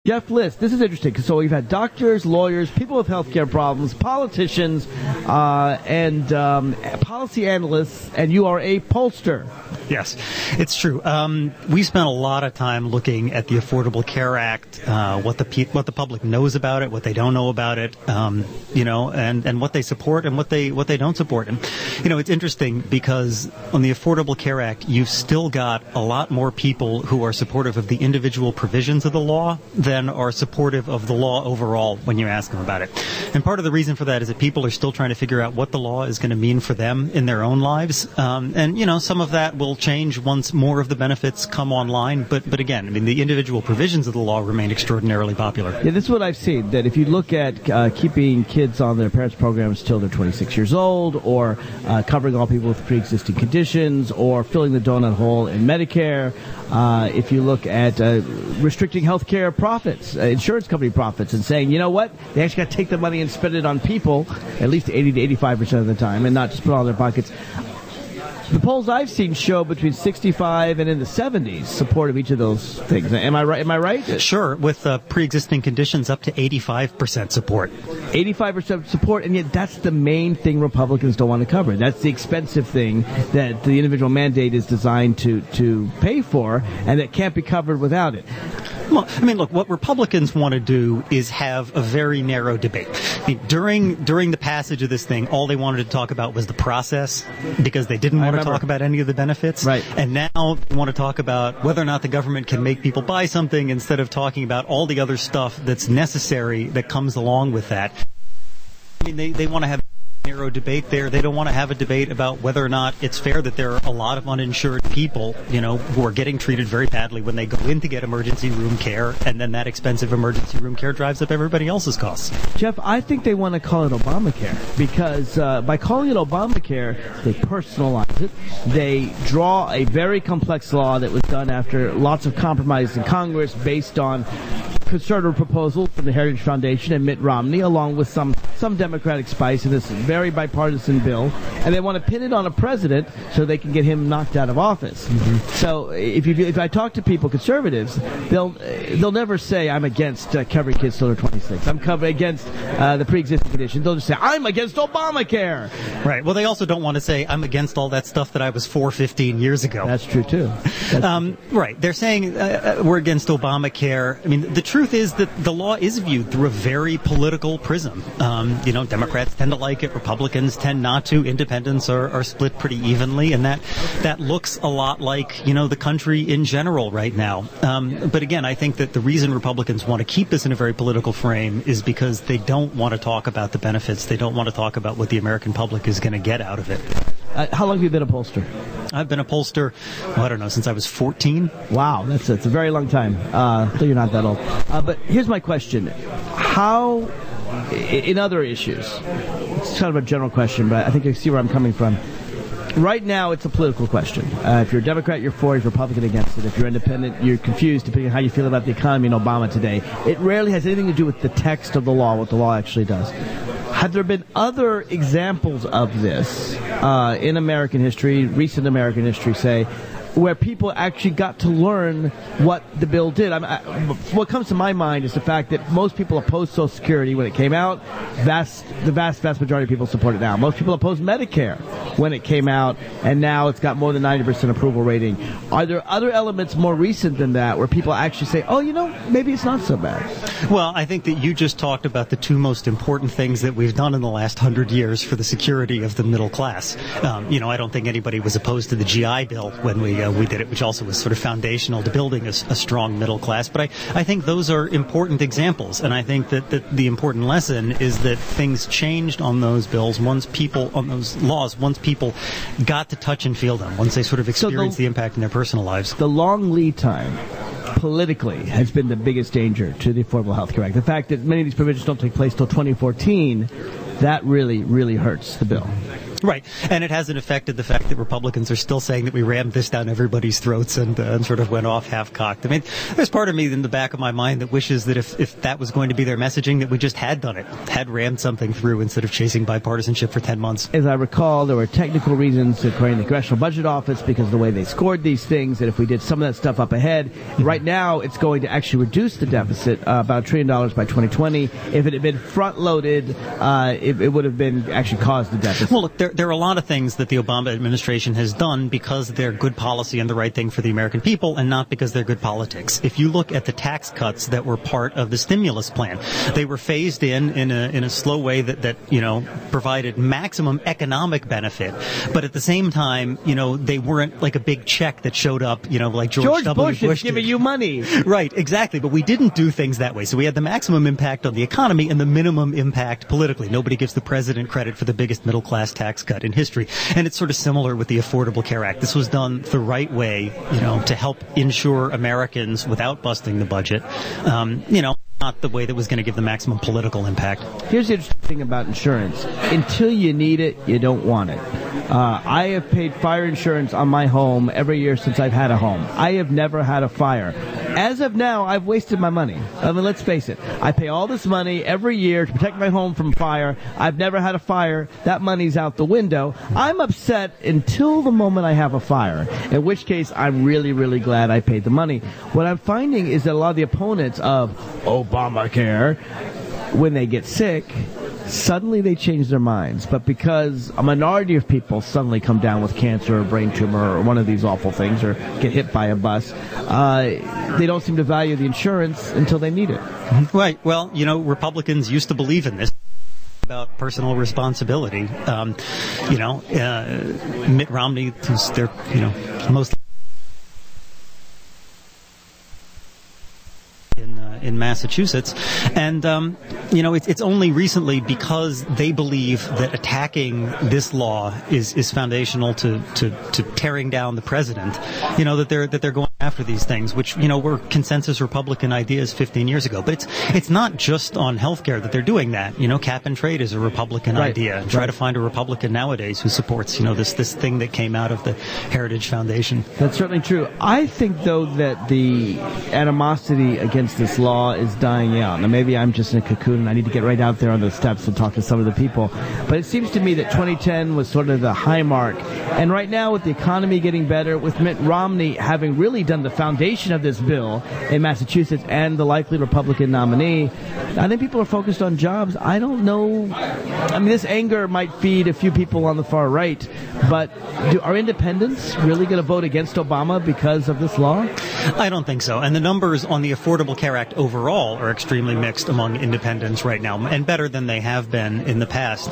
Jeff List, this is interesting. So we've had doctors, lawyers, people with healthcare problems, politicians, and policy analysts, and you are a pollster. Yes, it's true. We spent a lot of time looking at the Affordable Care Act, what the public knows about it, what they don't know about it, and what they support and what they don't support. And it's interesting because on the Affordable Care Act, you've still got a lot more people who are supportive of the individual provisions of the law than are supportive of the law overall when you ask them about it. And part of the reason for that is that people are still trying to figure out what the law is going to mean for them in their own lives. And some of that will change once more of the benefits come online. But again, the individual provisions of the law remain extraordinarily popular. Yeah, this is what I've seen, that if you look at keeping kids on their parents' programs till they're 26 years old, or covering all people with pre-existing conditions, or filling the donut hole in Medicare, if you look at restricting healthcare profits, insurance company profits, and saying, you know what, they actually got to take the money and spend it on people, at least 80 to 85% of the time, and not just put it all in their pockets. The polls I've seen show between 65 and in the 70s support of each of those things. Am I right? Sure. With pre-existing conditions up to 85% support. 85% support, and yet that's the main thing Republicans don't want to cover. That's the expensive thing that the individual mandate is designed to pay for, and that can't be covered without it. Well, look, what Republicans want to do is have a very narrow debate. During the passage of this thing, all they wanted to talk about was the process, because they didn't want to talk about any of the benefits. Right. And now they want to talk about whether or not the government can make people buy something, instead of talking about all the other stuff that's necessary that comes along with that. They want to have narrow debate there. They don't want to have a debate about whether or not it's fair that there are a lot of uninsured people, who are getting treated very badly when they go in to get emergency room care, and then that expensive emergency room care drives up everybody else's costs. Jeff, I think they want to call it Obamacare, because by calling it Obamacare, they personalize it. They draw a very complex law that was done after lots of compromise in Congress based on conservative proposals from the Heritage Foundation and Mitt Romney, along with some Democratic spice in this very bipartisan bill, and they want to pin it on a president so they can get him knocked out of office. Mm-hmm. So if I talk to people, conservatives, they'll never say I'm against covering kids till they're 26. I'm against the pre-existing condition. They'll just say I'm against Obamacare. Right. Well, they also don't want to say I'm against all that stuff that I was for 15 years ago. That's true too. Right. They're saying we're against Obamacare. The truth is that the law is viewed through a very political prism. Democrats tend to like it, Republicans tend not to, independents are split pretty evenly, and that looks a lot like, the country in general right now. But again, I think that the reason Republicans want to keep this in a very political frame is because they don't want to talk about the benefits. They don't want to talk about what the American public is going to get out of it. How long have you been a pollster? I've been a pollster, since I was 14. Wow, that's a very long time. So you're not that old. But here's my question. How, in other issues, it's kind of a general question, but I think you see where I'm coming from. Right now, it's a political question. If you're a Democrat, you're for it. If you're Republican, against it. If you're independent, you're confused depending on how you feel about the economy and Obama today. It rarely has anything to do with the text of the law, what the law actually does. Have there been other examples of this in American history, recent American history, say, where people actually got to learn what the bill did? What comes to my mind is the fact that most people opposed Social Security when it came out. The vast majority of people support it now. Most people opposed Medicare when it came out, and now it's got more than 90% approval rating. Are there other elements more recent than that where people actually say, maybe it's not so bad? Well, I think that you just talked about the two most important things that we've done in the last 100 years for the security of the middle class. I don't think anybody was opposed to the GI Bill when we did it, which also was sort of foundational to building a strong middle class. But I think those are important examples, and I think that the important lesson is that things changed on those bills once people got to touch and feel them, once they sort of experienced the impact in their personal lives. The long lead time politically has been the biggest danger to the Affordable Health Care Act. The fact that many of these provisions don't take place till 2014, that really, really hurts the bill. Right, and it hasn't affected the fact that Republicans are still saying that we rammed this down everybody's throats and sort of went off half-cocked. I mean, there's part of me in the back of my mind that wishes that if that was going to be their messaging, that we just had done it, had rammed something through instead of chasing bipartisanship for 10 months. As I recall, there were technical reasons, according to the Congressional Budget Office, because of the way they scored these things, that if we did some of that stuff up ahead, right now it's going to actually reduce the deficit about $1 trillion by 2020. If it had been front-loaded, it would have been actually caused the deficit. Well, look, there are a lot of things that the Obama administration has done because they're good policy and the right thing for the American people, and not because they're good politics. If you look at the tax cuts that were part of the stimulus plan, they were phased in a slow way that provided maximum economic benefit, but at the same time, they weren't like a big check that showed up, like George W. Bush is giving you money. Right, exactly. But we didn't do things that way. So we had the maximum impact on the economy and the minimum impact politically. Nobody gives the president credit for the biggest middle-class tax cut in history. And it's sort of similar with the Affordable Care Act. This was done the right way, to help insure Americans without busting the budget. Not the way that was going to give the maximum political impact. Here's the interesting thing about insurance. Until you need it, you don't want it. I have paid fire insurance on my home every year since I've had a home. I have never had a fire. As of now, I've wasted my money. I mean, let's face it. I pay all this money every year to protect my home from fire. I've never had a fire. That money's out the window. I'm upset until the moment I have a fire, in which case I'm really, really glad I paid the money. What I'm finding is that a lot of the opponents of Obamacare, when they get sick, suddenly they change their minds. But because a minority of people suddenly come down with cancer or brain tumor or one of these awful things or get hit by a bus, they don't seem to value the insurance until they need it. Right. Well, Republicans used to believe in this. About personal responsibility. Mitt Romney, who's their, most in Massachusetts, and it's only recently, because they believe that attacking this law is foundational to tearing down the president, that they're going after these things, which were consensus Republican ideas 15 years ago. But it's not just on healthcare that they're doing that. Cap and trade is a Republican idea. Try to find a Republican nowadays who supports this thing that came out of the Heritage Foundation. That's certainly true. I think, though, that the animosity against this law is dying out. Now, maybe I'm just in a cocoon and I need to get right out there on the steps and talk to some of the people. But it seems to me that 2010 was sort of the high mark. And right now, with the economy getting better, with Mitt Romney having really done the foundation of this bill in Massachusetts and the likely Republican nominee, I think people are focused on jobs. I don't know. I mean, this anger might feed a few people on the far right, but are independents really going to vote against Obama because of this law? I don't think so. And the numbers on the Affordable Care Act overall are extremely mixed among independents right now, and better than they have been in the past.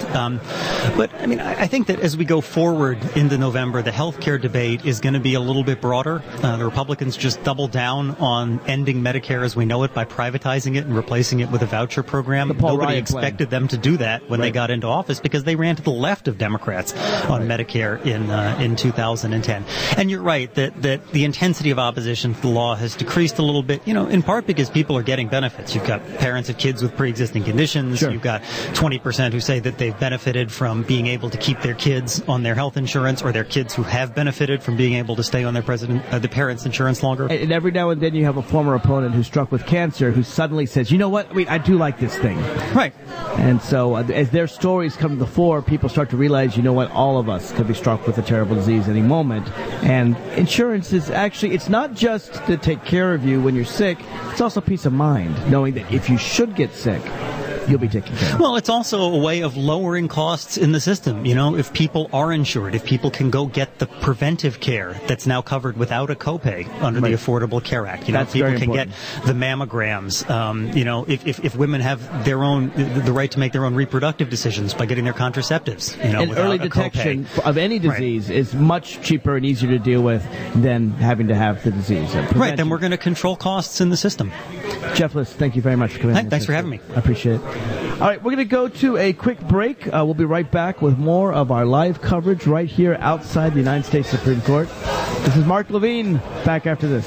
But, I mean, I think that as we go forward into November, the health care debate is going to be a little bit broader. The Republicans just doubled down on ending Medicare as we know it by privatizing it and replacing it with a voucher program. Nobody expected them to do that when they got into office, because they ran to the left of Democrats on Medicare in 2010. And you're right that the intensity of opposition to the law has decreased a little bit, in part because people are getting benefits. You've got parents of kids with pre-existing conditions. Sure. You've got 20% who say that they've benefited from being able to keep their kids on their health insurance, or their kids who have benefited from being able to stay on their the parents' insurance longer. And every now and then you have a former opponent who's struck with cancer who suddenly says, you know what, I do like this thing. Right. And so as their stories come to the fore, people start to realize, you know what, all of us could be struck with a terrible disease any moment. And insurance is actually, it's not just to take care of you when you're sick, it's also peace of mind, knowing that if you should get sick, you'll be taken care of. Well, it's also a way of lowering costs in the system. If people are insured, if people can go get the preventive care that's now covered without a copay under the Affordable Care Act. If people can get the mammograms. If women have the right to make their own reproductive decisions by getting their contraceptives. And early detection of any disease is much cheaper and easier to deal with than having to have the disease. Right. Then we're going to control costs in the system. Jeff Liss, thank you very much for coming in. Thanks for having me. I appreciate it. All right, we're going to go to a quick break. We'll be right back with more of our live coverage right here outside the United States Supreme Court. This is Mark Levine, back after this.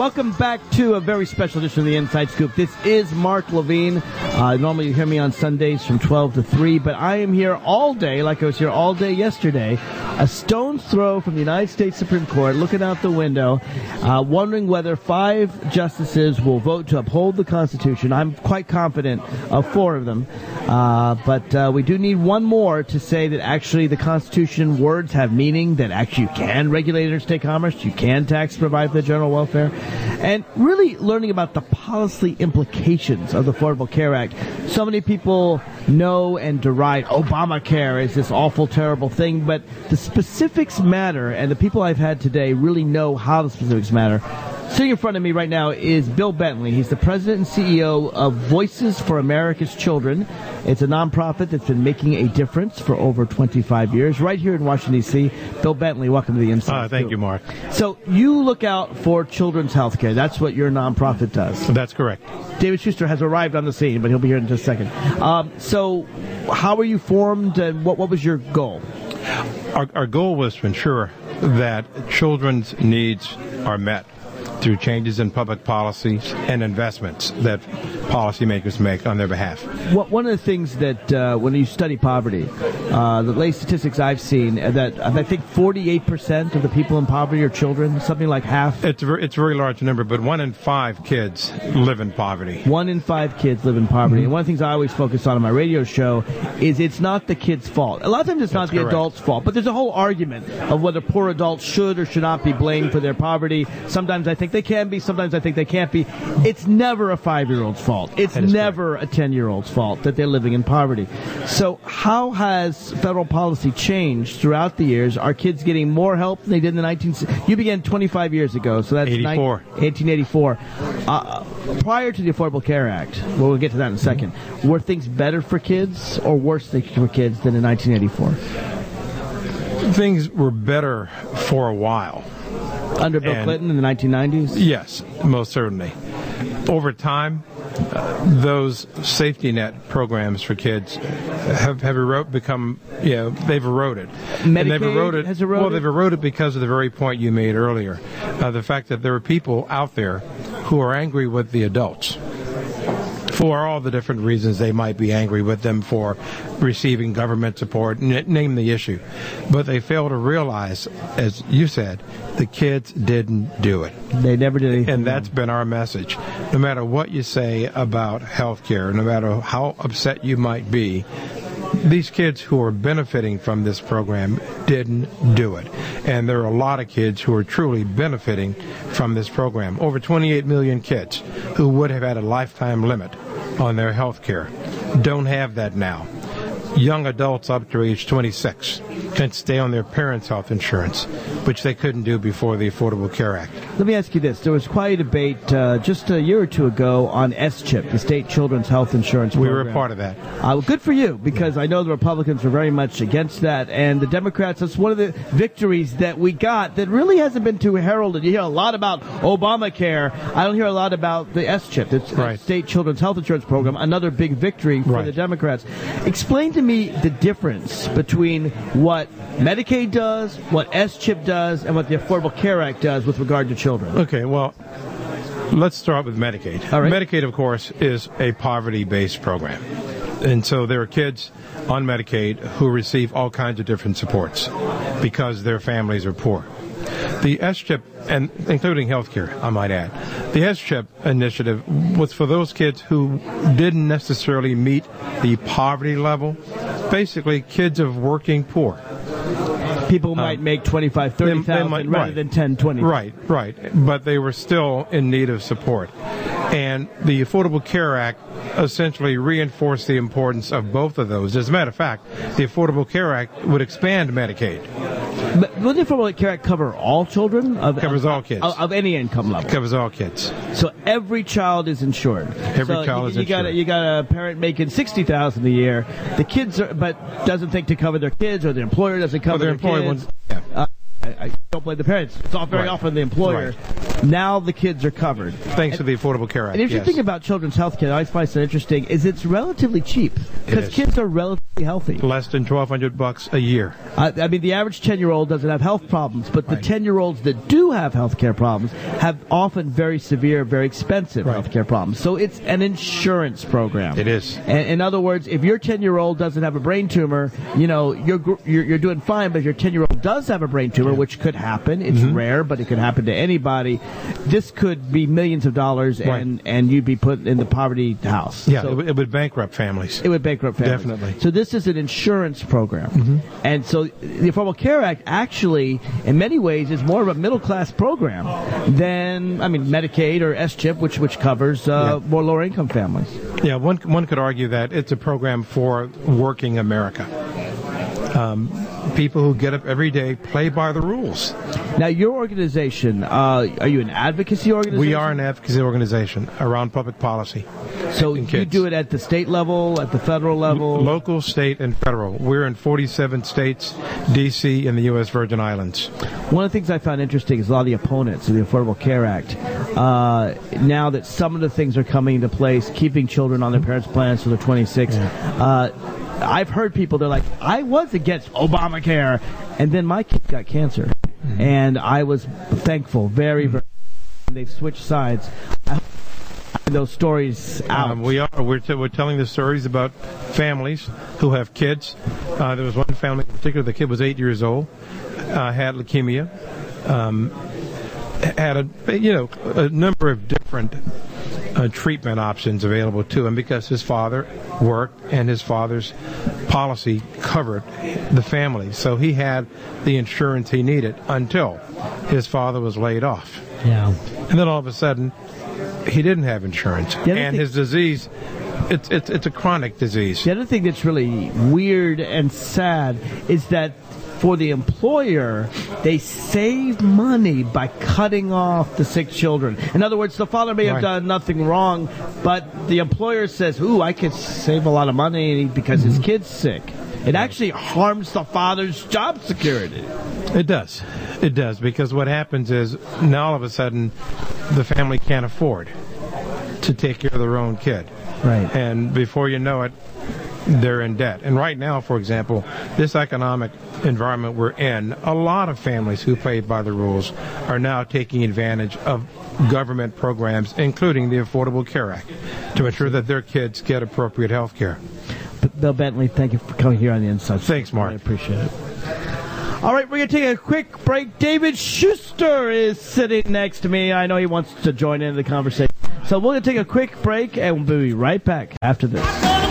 Welcome back to a very special edition of the Inside Scoop. This is Mark Levine. Normally you hear me on Sundays from 12 to 3, but I am here all day, like I was here all day yesterday, a stone's throw from the United States Supreme Court, looking out the window, wondering whether 5 justices will vote to uphold the Constitution. I'm quite confident of 4 of them, but we do need one more to say that actually the Constitution words have meaning, that actually you can regulate interstate commerce, you can tax, provide for the general welfare, and really learning about the policy implications of the Affordable Care Act. So many people know and deride Obamacare as this awful, terrible thing, but the specifics matter, and the people I've had today really know how the specifics matter. Sitting in front of me right now is Bill Bentley. He's the president and CEO of Voices for America's Children. It's a nonprofit that's been making a difference for over 25 years, right here in Washington, D.C. Bill Bentley, welcome to the Inside. Thank you, Mark. So you look out for children's health care. That's what your nonprofit does. That's correct. David Schuster has arrived on the scene, but he'll be here in just a second. So how were you formed, and what was your goal? Our goal was to ensure that children's needs are met through changes in public policies and investments that policymakers make on their behalf. One of the things that when you study poverty, the latest statistics I've seen, that I think 48% of the people in poverty are children, something like half. It's a very large number, but 1 in 5 kids live in poverty. 1 in 5 kids live in poverty. Mm-hmm. And one of the things I always focus on my radio show is it's not the kid's fault. A lot of times it's not the adult's fault, but there's a whole argument of whether poor adults should or should not be blamed for their poverty. Sometimes I think they can be, sometimes I think they can't be. It's never a 5-year-old's fault. It's never a 10-year-old's fault that they're living in poverty. So how has federal policy changed throughout the years? Are kids getting more help than they did in the 1960s? You began 25 years ago, so that's 1884. Prior to the Affordable Care Act, well, we'll get to that in a second, were things better for kids or worse for kids than in 1984? Things were better for a while. Under Bill Clinton in the 1990s? Yes, most certainly. Over time, those safety net programs for kids have become, they've eroded. Medicaid has eroded? Well, they've eroded because of the very point you made earlier. The fact that there are people out there who are angry with the adults for all the different reasons they might be angry with them for receiving government support, name the issue. But they fail to realize, as you said, the kids didn't do it. They never did anything. And that's been our message. No matter what you say about health care, no matter how upset you might be, these kids who are benefiting from this program didn't do it. And there are a lot of kids who are truly benefiting from this program. Over 28 million kids who would have had a lifetime limit on their health care don't have that now. Young adults up to age 26 can stay on their parents' health insurance, which they couldn't do before the Affordable Care Act. Let me ask you this. There was quite a debate just a year or two ago on SCHIP, the State Children's Health Insurance Program. We were a part of that. Good for you, because I know the Republicans were very much against that, and the Democrats, that's one of the victories that we got that really hasn't been too heralded. You hear a lot about Obamacare. I don't hear a lot about the SCHIP, the State Children's Health Insurance Program, another big victory for the Democrats. Explain to me the difference between what Medicaid does, what SCHIP does, and what the Affordable Care Act does with regard to children. Okay, well, let's start with Medicaid. All right. Medicaid, of course, is a poverty-based program. And so there are kids on Medicaid who receive all kinds of different supports because their families are poor. The SCHIP, and including health care, I might add, the SCHIP initiative was for those kids who didn't necessarily meet the poverty level, basically kids of working poor. People might make $25,000, $30,000 rather than $10,000, $20,000. Right. But they were still in need of support. And the Affordable Care Act essentially reinforced the importance of both of those. As a matter of fact, the Affordable Care Act would expand Medicaid. But will the Affordable Care Act cover all children? Covers all kids. Of any income level? Covers all kids. So every child is insured. Every child is insured. You got a parent making $60,000 a year. The kids but doesn't think to cover their kids, or the employer doesn't cover their kids. Yeah. don't blame the parents. It's all very often the employer. Right. Now the kids are covered. Thanks to the Affordable Care Act. And if you think about children's health care, I always find it interesting, is it's relatively cheap. Because kids are relatively healthy. Less than $1,200 a year. I mean, the average 10-year-old doesn't have health problems, but the 10-year-olds that do have health care problems have often very severe, very expensive health care problems. So it's an insurance program. It is. And in other words, if your 10-year-old doesn't have a brain tumor, you know, you're doing fine, but if your 10-year-old does have a brain tumor, which could happen, it's rare, but it could happen to anybody, this could be millions of dollars, and you'd be put in the poverty house. Yeah, So it would bankrupt families. it would bankrupt families. Definitely. So this is an insurance program. And so the Affordable Care Act actually, in many ways, is more of a middle-class program than, I mean, Medicaid or S-CHIP, which covers more lower-income families. Yeah, one could argue that it's a program for working America. People who get up every day, play by the rules. Now, your organization, are you an advocacy organization? We are an advocacy organization around public policy. So and you kids. do it at the state level, at the federal level? Local, state, and federal. We're in 47 states, D.C., and the U.S. Virgin Islands. One of the things I found interesting is a lot of the opponents of the Affordable Care Act, now that some of the things are coming into place, keeping children on their parents' plans till they're 26, I've heard people, they're like, I was against Obamacare, and then my kid got cancer. And I was thankful, very, very. They've switched sides. I hope those stories out. We're telling the stories about families who have kids. There was one family in particular, the kid was 8 years old, had leukemia, had a number of different treatment options available to him because his father worked and his father's policy covered the family. So he had the insurance he needed until his father was laid off. Yeah. And then all of a sudden, he didn't have insurance. And his disease, it's a chronic disease. The other thing that's really weird and sad is that for the employer, they save money by cutting off the sick children. In other words, the father may have done nothing wrong, but the employer says, ooh, I could save a lot of money because his kid's sick. It actually harms the father's job security. It does. It does, because what happens is now all of a sudden the family can't afford to take care of their own kid. Right. And before you know it, they're in debt. And right now, for example, this economic environment we're in, a lot of families who play by the rules are now taking advantage of government programs, including the Affordable Care Act, to ensure that their kids get appropriate health care. Bill Bentley, thank you for coming here on The Inside. Thanks, Mark. I appreciate it. All right, we're going to take a quick break. David Schuster is sitting next to me. I know he wants to join in the conversation. So we're going to take a quick break, and we'll be right back after this.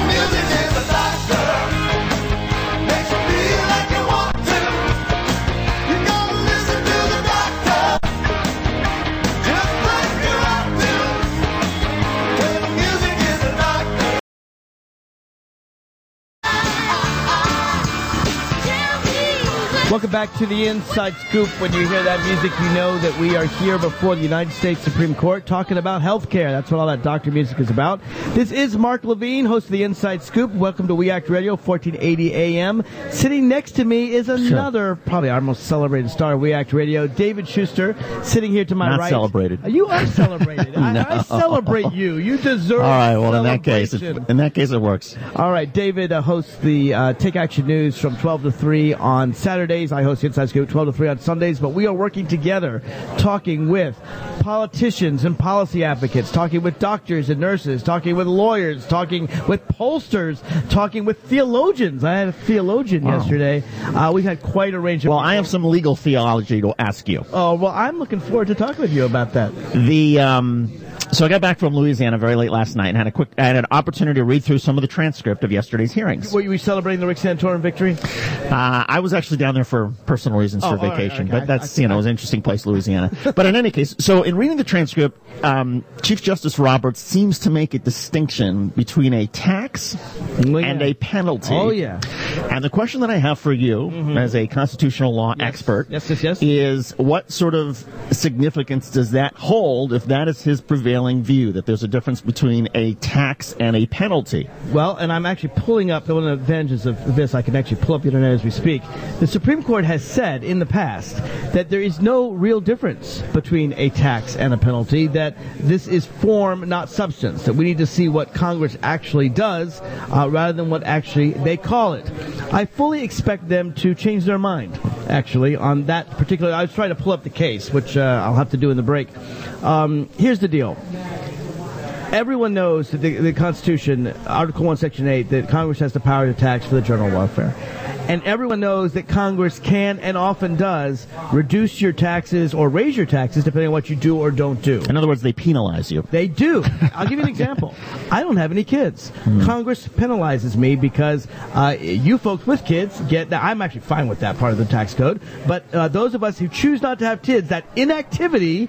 Welcome back to the Inside Scoop. When you hear that music, you know that we are here before the United States Supreme Court talking about health care. That's what all that doctor music is about. This is Mark Levine, host of the Inside Scoop. Welcome to We Act Radio, 1480 AM. Sitting next to me is another, probably our most celebrated star of We Act Radio, David Schuster, sitting here to my right. Not celebrated. You are celebrated. No. I celebrate you. You deserve all right, well, in that case, it works. All right, David hosts the Take Action News from 12 to 3 on Saturdays. I host Inside Scoop 12 to 3 on Sundays, but we are working together, talking with politicians and policy advocates, talking with doctors and nurses, talking with lawyers, talking with pollsters, talking with theologians. I had a theologian yesterday. We've had quite a range of people. I have some legal theology to ask you. Oh, well, I'm looking forward to talking with you about that. So I got back from Louisiana very late last night and had an opportunity to read through some of the transcript of yesterday's hearings. Were you celebrating the Rick Santorum victory? I was actually down there for personal reasons for vacation, but that's, it was an interesting place, Louisiana. But in any case, so in reading the transcript, Chief Justice Roberts seems to make a distinction between a tax and a penalty. Oh, yeah. And the question that I have for you, as a constitutional law expert, is what sort of significance does that hold if that is his prevailing prevailing view, that there's a difference between a tax and a penalty. Well, and I'm actually pulling up, one of the advantages of this, I can actually pull up the internet as we speak. The Supreme Court has said in the past that there is no real difference between a tax and a penalty, that this is form, not substance, that we need to see what Congress actually does rather than what actually they call it. I fully expect them to change their mind, actually, on that particular. I was trying to pull up the case, which I'll have to do in the break. Here's the deal. Everyone knows that the Constitution, Article 1, Section 8, that Congress has the power to tax for the general welfare. And everyone knows that Congress can and often does reduce your taxes or raise your taxes depending on what you do or don't do. In other words, they penalize you. They do. I'll give you an example. I don't have any kids. Congress penalizes me because you folks with kids get that. I'm actually fine with that part of the tax code. But those of us who choose not to have kids, that inactivity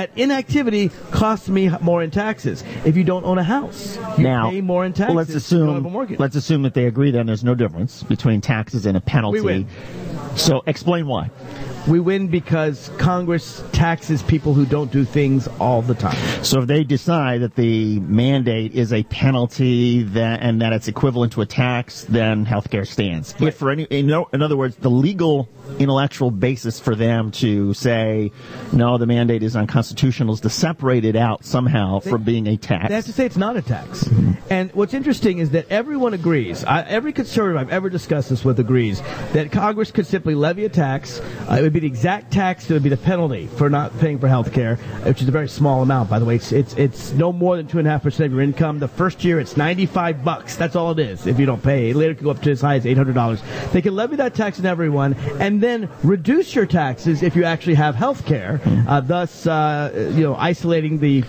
costs me more in taxes. If you don't own a house, you pay more in taxes. Let's assume that they agree then there's no difference between taxes and a penalty. We win. So explain why. We win because Congress taxes people who don't do things all the time. So if they decide that the mandate is a penalty and that it's equivalent to a tax, then healthcare stands. Right. If for in other words, the legal intellectual basis for them to say no, the mandate is unconstitutional is to separate it out somehow from being a tax. They have to say it's not a tax. And what's interesting is that everyone agrees. Every conservative I've ever discussed this with agrees that Congress could simply levy a tax. It would be the exact tax that would be the penalty for not paying for health care, which is a very small amount, by the way. It's no more than 2.5% of your income. The first year, it's $95. That's all it is if you don't pay. It later can go up to as high as $800. They can levy that tax on everyone and then reduce your taxes if you actually have health care, thus isolating the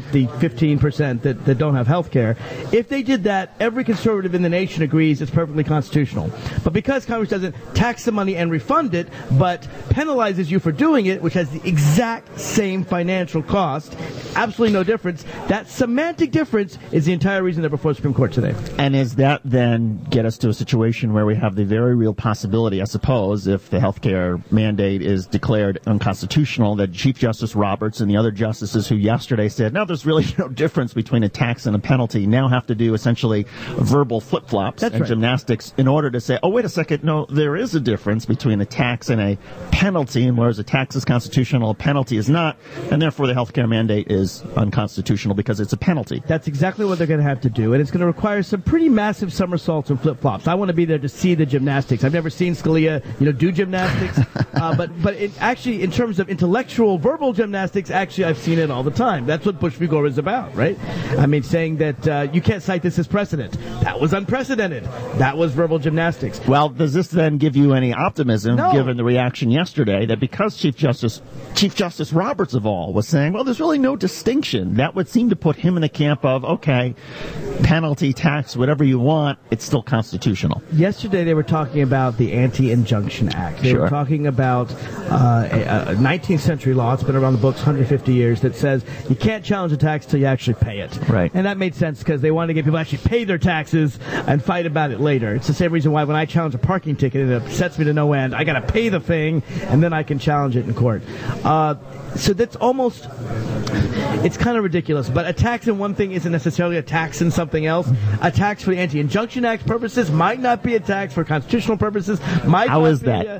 15% that don't have health care. If they did that, every conservative in the nation agrees it's perfectly constitutional. But because Congress doesn't tax the money and refund it, but penalizes you for doing it, which has the exact same financial cost, absolutely no difference, that semantic difference is the entire reason they're before the Supreme Court today. And does that then get us to a situation where we have the very real possibility, I suppose, if the healthcare mandate is declared unconstitutional, that Chief Justice Roberts and the other justices who yesterday said, no, there's really no difference between a tax and a penalty, now have to do essentially verbal flip-flops and gymnastics in order to say, oh, wait a second, no, there is a difference between a tax and a penalty, and whereas a tax is constitutional, a penalty is not, and therefore the healthcare mandate is unconstitutional because it's a penalty. That's exactly what they're going to have to do, and it's going to require some pretty massive somersaults and flip-flops. I want to be there to see the gymnastics. I've never seen Scalia, do gymnastics, but actually, in terms of intellectual, verbal gymnastics, actually, I've seen it all the time. That's what Bush v. Gore is about, right? I mean, saying that you can't cite this as precedent. That was unprecedented. That was verbal gymnastics. Well, does this then give you any optimism, given the reaction yesterday, that because Chief Justice Roberts of all was saying, well, there's really no distinction, that would seem to put him in the camp of, okay, penalty, tax, whatever you want, it's still constitutional. Yesterday they were talking about the Anti-Injunction Act. They were talking about a 19th century law, it's been around the books 150 years, that says you can't challenge a tax till you actually pay it. Right. And that made sense because they wanted to get people to actually pay their taxes and fight about it later. It's the same reason why when I challenge a parking ticket, it upsets me to no end. I got to pay the thing, and then I can challenge it in court. So that's almost... It's kind of ridiculous, but a tax in one thing isn't necessarily a tax in something else. A tax for the Anti-Injunction Act purposes might not be a tax for constitutional purposes. How is that?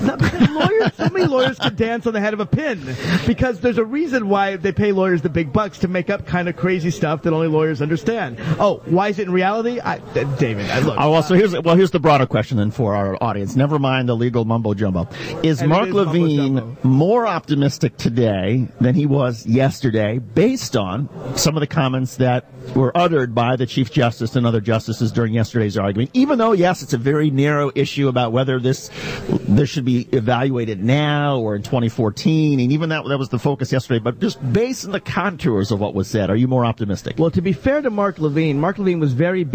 So many lawyers can dance on the head of a pin because there's a reason why they pay lawyers the big bucks to make up kind of crazy stuff that only lawyers understand. Oh, why is it in reality? David, look. So here's the broader question then for our audience. Never mind the legal mumbo jumbo. Is Mark Levine more optimistic today than he was yesterday, based on some of the comments that were uttered by the Chief Justice and other justices during yesterday's argument? Even though, yes, it's a very narrow issue about whether this should be evaluated now or in 2014, and even that was the focus yesterday, but just based on the contours of what was said, are you more optimistic? Well, to be fair to Mark Levine was very busy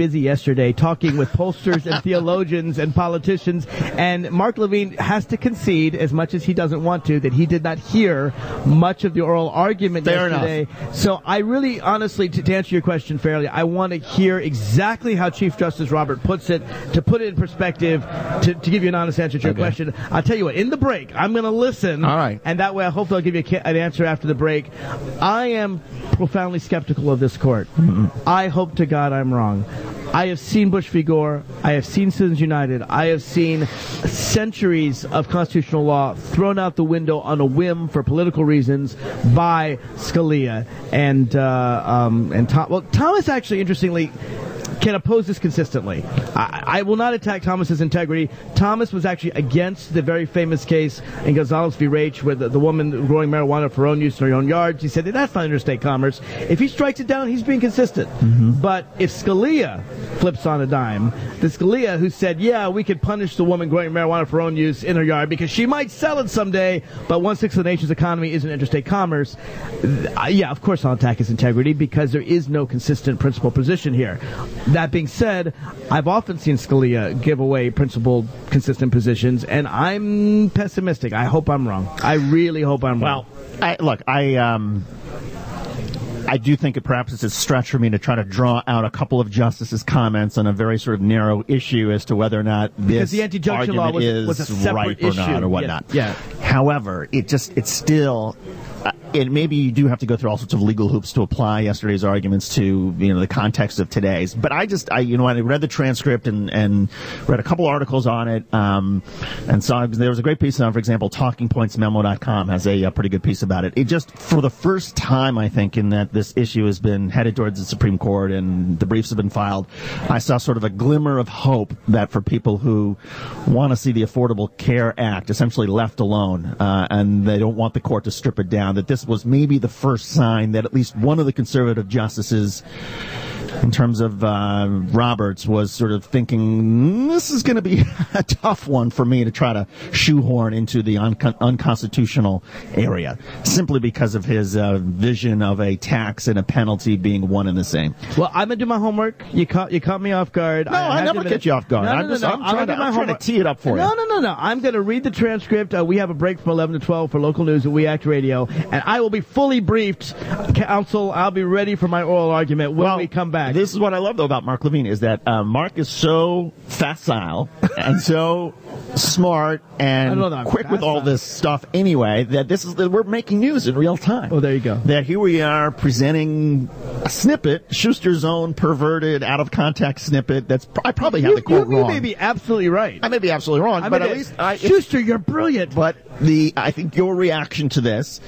busy yesterday talking with pollsters and theologians and politicians, and Mark Levine has to concede, as much as he doesn't want to, that he did not hear much of the oral argument yesterday. Enough. So I really, honestly, to answer your question fairly, I want to hear exactly how Chief Justice Robert puts it, to put it in perspective, to give you an honest answer to your question. I'll tell you what, in the break, I'm going to listen. All right. And that way, I hope I'll give you an answer after the break. I am profoundly skeptical of this court. I hope to God I'm wrong. I have seen Bush v. Gore. I have seen Citizens United. I have seen centuries of constitutional law thrown out the window on a whim for political reasons by Scalia and Thomas. Actually, interestingly, can oppose this consistently. I will not attack Thomas's integrity. Thomas was actually against the very famous case in Gonzalez v. Raich, where the woman growing marijuana for her own use in her own yards. He said that's not interstate commerce. If he strikes it down, he's being consistent. But if Scalia flips on a dime, the Scalia who said, we could punish the woman growing marijuana for her own use in her yard because she might sell it someday, but 1/6 of the nation's economy isn't interstate commerce, of course I'll attack his integrity, because there is no consistent principled position here. That being said, I've often seen Scalia give away principled, consistent positions, and I'm pessimistic. I hope I'm wrong. I really hope I'm wrong. Well, I do think it perhaps is a stretch for me to try to draw out a couple of justices' comments on a very sort of narrow issue as to whether or not this the anti-injunction law was a separate ripe or issue. not or whatnot. Yeah. However, it's still... and maybe you do have to go through all sorts of legal hoops to apply yesterday's arguments to the context of today's. But I read the transcript and read a couple articles on it, and saw there was a great piece on, for example, TalkingPointsMemo.com has a pretty good piece about it. It just, for the first time, I think, in that this issue has been headed towards the Supreme Court and the briefs have been filed, I saw sort of a glimmer of hope that for people who want to see the Affordable Care Act essentially left alone, and they don't want the court to strip it down, that this was maybe the first sign that at least one of the conservative justices, in terms of Roberts, was sort of thinking, this is going to be a tough one for me to try to shoehorn into the unconstitutional area, simply because of his vision of a tax and a penalty being one and the same. Well, I'm going to do my homework. You caught me off guard. No, I never get you off guard. I'm trying to tee it up for you. No. I'm going to read the transcript. We have a break from 11 to 12 for local news at We Act Radio, and I will be fully briefed. Counsel, I'll be ready for my oral argument when we come back. This is what I love, though, about Mark Levine, is that Mark is so facile and so smart and quick with all this stuff anyway, that we're making news in real time. Oh, there you go. That here we are presenting a snippet, Schuster's own perverted, out-of-context snippet. I probably have the quote wrong. You may be absolutely right. I may be absolutely wrong, but at least... Schuster, you're brilliant. But I think your reaction to this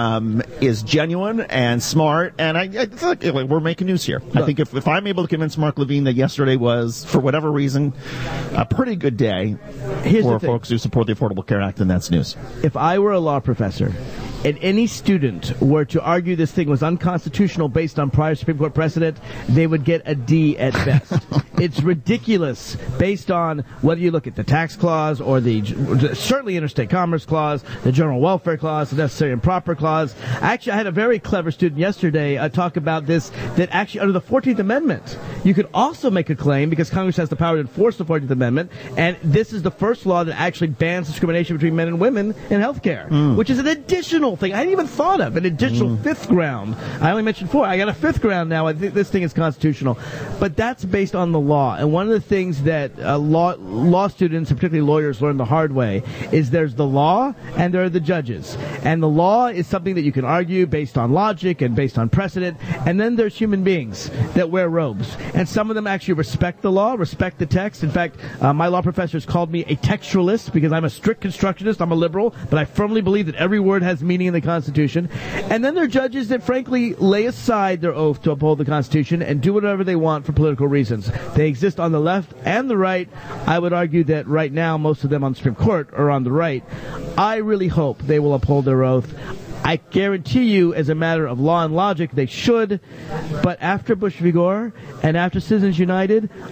is genuine and smart, and I feel like we're making news here. I think if I'm able to convince Mark Levine that yesterday was, for whatever reason, a pretty good day for folks who support the Affordable Care Act, then that's news. If I were a law professor and any student were to argue this thing was unconstitutional based on prior Supreme Court precedent, they would get a D at best. It's ridiculous based on whether you look at the tax clause or the certainly interstate commerce clause, the general welfare clause, the necessary and proper clause. Actually, I had a very clever student yesterday talk about this, that actually under the 14th Amendment, you could also make a claim, because Congress has the power to enforce the 14th Amendment, and this is the first law that actually bans discrimination between men and women in health care, which is an additional thing I hadn't even thought of, an additional fifth ground. I only mentioned 4. I got a fifth ground now. I think this thing is constitutional. But that's based on the law. And one of the things that law students, and particularly lawyers, learn the hard way is there's the law and there are the judges. And the law is something that you can argue based on logic and based on precedent. And then there's human beings that wear robes. And some of them actually respect the law, respect the text. In fact, my law professors called me a textualist because I'm a strict constructionist. I'm a liberal, but I firmly believe that every word has meaning in the Constitution. And then there are judges that frankly lay aside their oath to uphold the Constitution and do whatever they want for political reasons. They exist on the left and the right. I would argue that right now most of them on the Supreme Court are on the right. I really hope they will uphold their oath. I guarantee you, as a matter of law and logic, they should. But after Bush v. Gore and after Citizens United,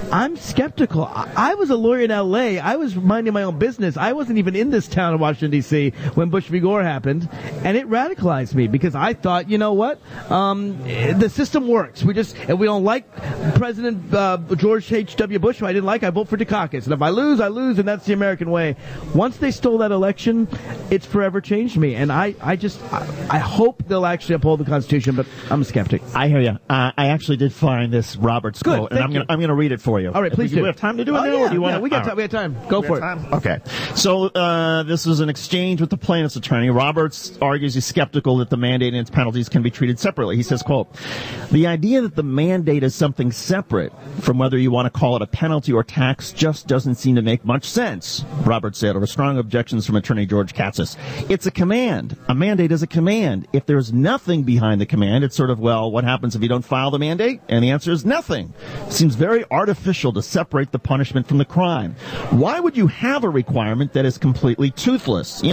I'm skeptical. I was a lawyer in L.A. I was minding my own business. I wasn't even in this town of Washington, D.C. when Bush v. Gore happened, and it radicalized me because I thought, you know what? The system works. If we don't like President George H.W. Bush, who I didn't like, I vote for Dukakis. And if I lose, and that's the American way. Once they stole that election, it's forever changed me. And I hope they'll actually uphold the Constitution, but I'm a skeptic. I hear you. I actually did find this Roberts quote, and I'm going to read it for you. All right, please do. Do we have time to do it now? Yeah, or do you want we got time. We have time. Go for it. Okay. So this is an exchange with the plaintiff's attorney. Roberts argues he's skeptical that the mandate and its penalties can be treated separately. He says, quote, "The idea that the mandate is something separate from whether you want to call it a penalty or tax just doesn't seem to make much sense," Roberts said, over strong objections from attorney George Katsas. "It's a command. A mandate is a command. If there's nothing behind the command, it's sort of, well, what happens if you don't file the mandate? And the answer is nothing. Seems very artificial to separate the punishment from the crime. Why would you have a requirement that is completely toothless?"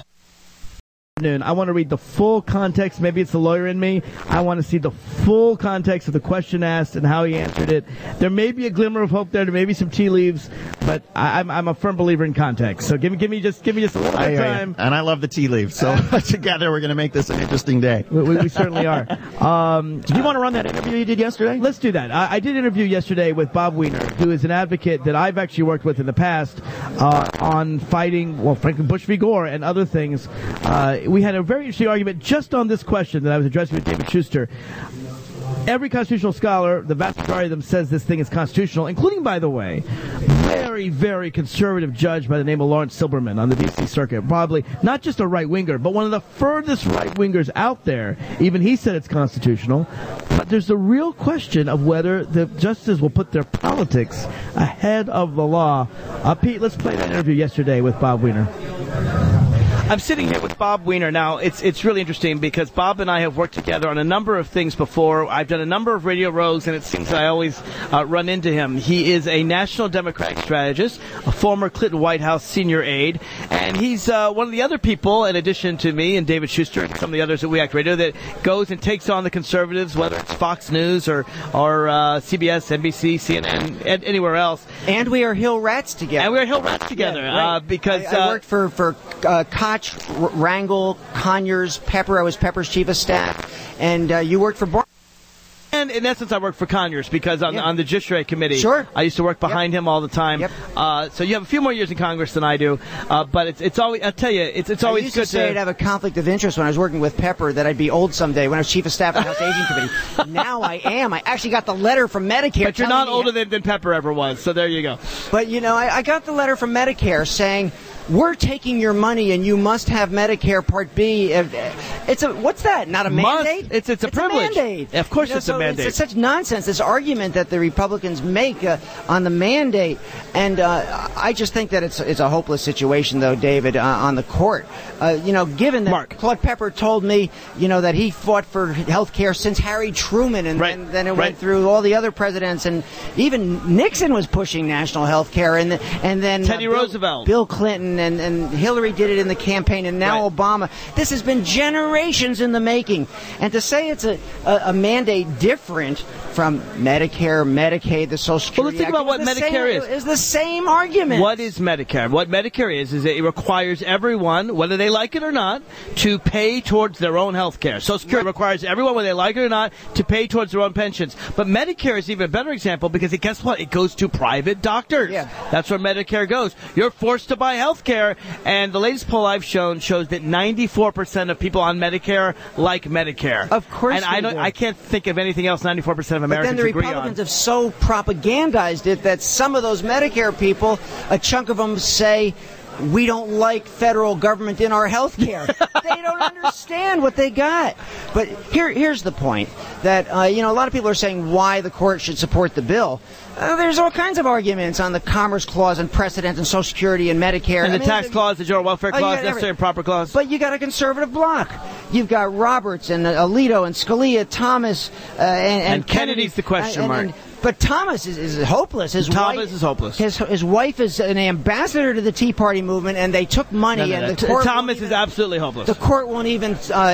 I want to read the full context. Maybe it's the lawyer in me. I want to see the full context of the question asked and how he answered it. There may be a glimmer of hope there. There may be some tea leaves, but I'm a firm believer in context. So give me just a little bit of time. And I love the tea leaves. So together we're going to make this an interesting day. We certainly are. Do you want to run that interview you did yesterday? Let's do that. I did an interview yesterday with Bob Weiner, who is an advocate that I've actually worked with in the past on fighting, well, frankly, Bush v. Gore and other things. We had a very interesting argument just on this question that I was addressing with David Schuster. Every constitutional scholar, the vast majority of them, says this thing is constitutional, including, by the way, very, very conservative judge by the name of Lawrence Silberman on the D.C. Circuit. Probably not just a right-winger, but one of the furthest right-wingers out there. Even he said it's constitutional. But there's a real question of whether the justices will put their politics ahead of the law. Pete, let's play that interview yesterday with Bob Weiner. I'm sitting here with Bob Weiner. Now, it's really interesting because Bob and I have worked together on a number of things before. I've done a number of Radio Rows, and it seems that I always run into him. He is a national Democratic strategist, a former Clinton White House senior aide, and he's one of the other people, in addition to me and David Schuster and some of the others at We Act Radio, that goes and takes on the conservatives, whether it's Fox News or CBS, NBC, CNN, anywhere else. And we are Hill Rats together. Yeah, right. Because I worked for Koch, Rangel, Conyers, Pepper. I was Pepper's chief of staff, and you worked for Barr. And in essence, I work for Conyers because on the Judiciary Committee, sure. I used to work behind him all the time. Yep. So you have a few more years in Congress than I do, but it's always, I'll tell you, it's always I used good to say I'd have a conflict of interest when I was working with Pepper, that I'd be old someday when I was chief of staff of the House Aging Committee. Now I am. I actually got the letter from Medicare. But you're not older than Pepper ever was, so there you go. But, I got the letter from Medicare saying, we're taking your money and you must have Medicare Part B. What's that? Not a mandate? It's a privilege. A mandate. Of course it's a mandate. It's such nonsense, this argument that the Republicans make on the mandate. And I just think that it's a hopeless situation, though, David, on the court. Given that Claude Pepper told me, that he fought for health care since Harry Truman, and then it went through all the other presidents, and even Nixon was pushing national health care, and then Teddy Roosevelt, Bill Clinton, and Hillary did it in the campaign, and now Obama. This has been generations in the making. And to say it's a mandate different from Medicare, Medicaid, the Social Security Act. Well, let's think about what Medicare is. It's the same argument. What is Medicare? What Medicare is that it requires everyone, whether they like it or not, to pay towards their own health care. Social Security requires everyone, whether they like it or not, to pay towards their own pensions. But Medicare is even a better example because guess what? It goes to private doctors. Yeah. That's where Medicare goes. You're forced to buy health care, and the latest poll I've shown shows that 94% of people on Medicare like Medicare. Of course, and I can't think of anything else 94% of Americans agree on. But then the Republicans have so propagandized it that some of those Medicare people, a chunk of them say, we don't like federal government in our health care. They don't understand what they got. But here's the point, that a lot of people are saying why the court should support the bill. There's all kinds of arguments on the Commerce Clause and precedent and Social Security and Medicare. And the tax clause, the General Welfare Clause, necessary and proper clause. But you got a conservative bloc. You've got Roberts and Alito and Scalia, Thomas, and Kennedy's the question mark. But Thomas is hopeless. Thomas is hopeless. His wife is an ambassador to the Tea Party movement, and they took money. And the court Thomas is absolutely hopeless. The court won't even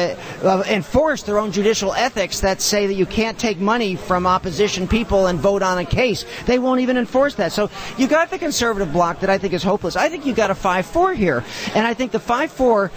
enforce their own judicial ethics that say that you can't take money from opposition people and vote on a case. They won't even enforce that. So you got the conservative bloc that I think is hopeless. I think you got a 5-4 here, and I think the 5-4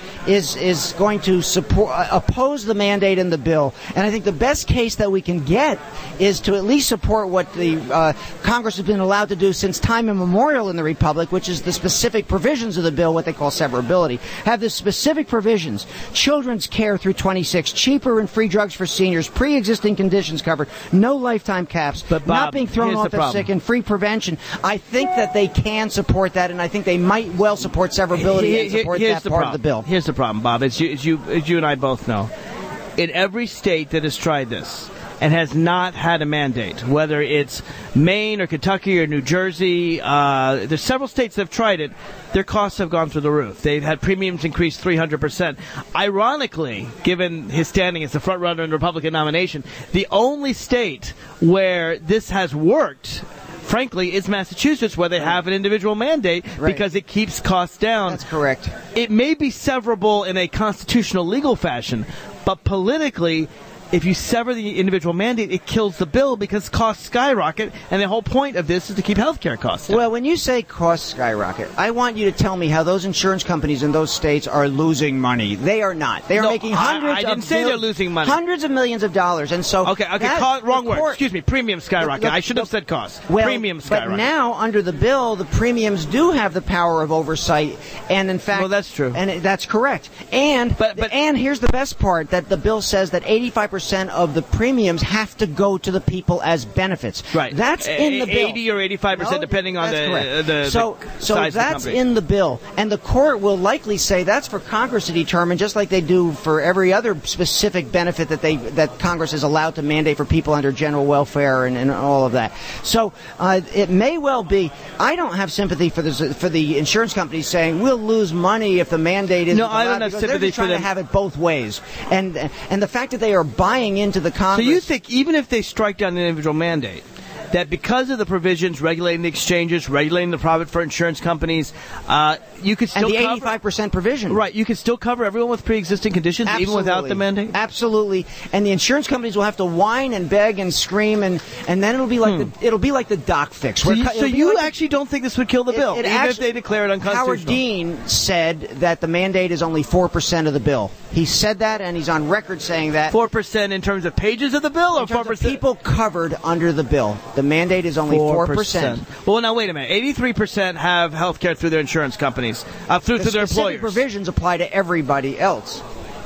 is going to oppose the mandate in the bill. And I think the best case that we can get is to at least support what the Congress has been allowed to do since time immemorial in the Republic, which is the specific provisions of the bill, what they call severability. Have the specific provisions: children's care through 26, cheaper and free drugs for seniors, pre-existing conditions covered, no lifetime caps, but Bob, not being thrown off if sick, and free prevention. I think that they can support that, and I think they might well support severability and support that part of the bill. Here's the problem, Bob. As you and I both know, in every state that has tried this and has not had a mandate, whether it's Maine or Kentucky or New Jersey, there's several states that have tried it, their costs have gone through the roof. They've had premiums increase 300%. Ironically, given his standing as the front runner in the Republican nomination, the only state where this has worked, frankly, is Massachusetts, where they have an individual mandate because it keeps costs down. That's correct. It may be severable in a constitutional legal fashion, but politically, if you sever the individual mandate, it kills the bill because costs skyrocket, and the whole point of this is to keep health care costs down. Well, when you say costs skyrocket, I want you to tell me how those insurance companies in those states are losing money. They are not. They are making I didn't say they're losing money. Hundreds of millions of dollars. And so wrong word. Excuse me, premium skyrocket. I should have said costs. Premium skyrocket. But now, under the bill, the premiums do have the power of oversight, and in fact... Well, that's true. And that's correct. And here's the best part, that the bill says that 85% of the premiums have to go to the people as benefits. Right. That's in the bill. 80 or 85%, depending on the size so of the company. that's in the bill. And the court will likely say that's for Congress to determine, just like they do for every other specific benefit that Congress is allowed to mandate for people under general welfare and all of that. So it may well be. I don't have sympathy for the insurance companies saying we'll lose money if the mandate is. No, I don't have sympathy they're just trying for to have it both ways. And the fact that they are buying into the Congress. So you think even if they strike down the individual mandate, that because of the provisions regulating the exchanges, regulating the profit for insurance companies, you could still and the 85% provision. Right, you could still cover everyone with pre-existing conditions, even without the mandate? Absolutely. And the insurance companies will have to whine and beg and scream, and then it'll be like the doc fix. So you actually don't think this would kill the bill, even if they declare it unconstitutional? Howard Dean said that the mandate is only 4% of the bill. He said that, and he's on record saying that. 4% in terms of pages of the bill, or 4% of people covered under the bill? The mandate is only 4%. Well, now wait a minute. 83% have health care through their insurance companies, through their employers. Specific provisions apply to everybody else.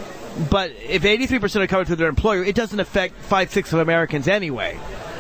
But if 83% are covered through their employer, it doesn't affect 5/6 of Americans anyway.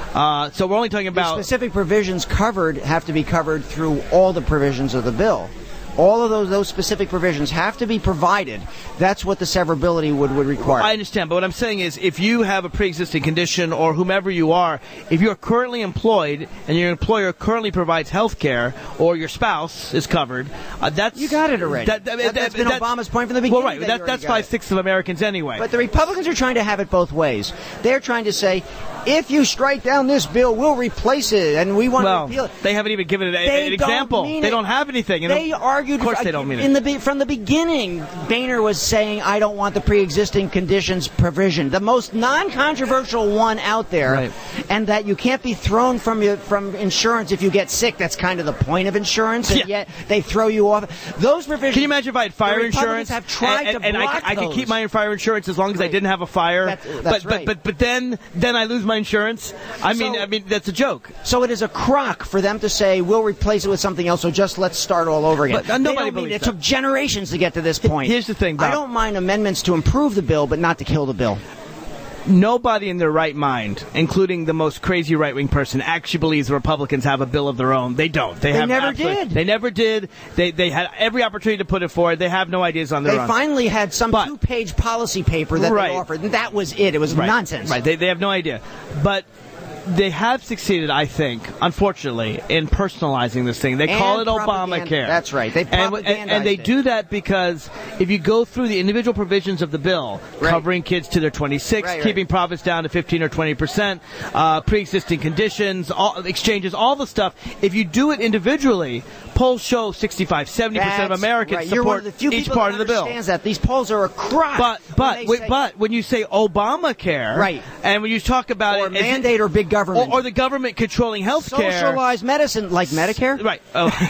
So we're only talking about... The specific provisions covered have to be covered through all the provisions of the bill. All of those specific provisions have to be provided. That's what the severability would require. I understand, but what I'm saying is if you have a pre-existing condition or whomever you are, if you're currently employed and your employer currently provides health care or your spouse is covered, that's... You got it already. That's been Obama's point from the beginning. Well, right, that's 5/6 of Americans anyway. But the Republicans are trying to have it both ways. They're trying to say, if you strike down this bill, we'll replace it, and we want to repeal it. They haven't even given an example. They don't have anything. They argued. Of course they don't mean it. From the beginning, Boehner was saying, I don't want the pre-existing conditions provision. The most non-controversial one out there. Right. And that you can't be thrown from insurance if you get sick. That's kind of the point of insurance, and yet they throw you off. Those provisions... Can you imagine if I had fire insurance? Have tried to block I could keep my fire insurance as long as I didn't have a fire. That's right. But then I lose my insurance. I mean that's a joke. So it is a crock for them to say we'll replace it with something else. So just let's start all over again. But nobody believes it took generations to get to this point. Here's the thing, Bob. I don't mind amendments to improve the bill, but not to kill the bill. Nobody in their right mind, including the most crazy right-wing person, actually believes the Republicans have a bill of their own. They don't. They never did. They never did. They had every opportunity to put it forward. They have no ideas on their own. They finally had some 2-page policy paper that they offered, and that was it. It was nonsense. Right. They have no idea. But they have succeeded, I think, unfortunately, in personalizing this thing. They call it Obamacare. That's right. They and they do that because if you go through the individual provisions of the bill, covering kids to their 26, keeping profits down to 15 or 20%, pre-existing conditions, exchanges, all the stuff, if you do it individually, polls show 65, 70% of Americans support each part of the bill. That. These polls are a crock. But when you say Obamacare, and when you talk about or mandate or big government, or the government controlling health care, socialized medicine like Medicare, right?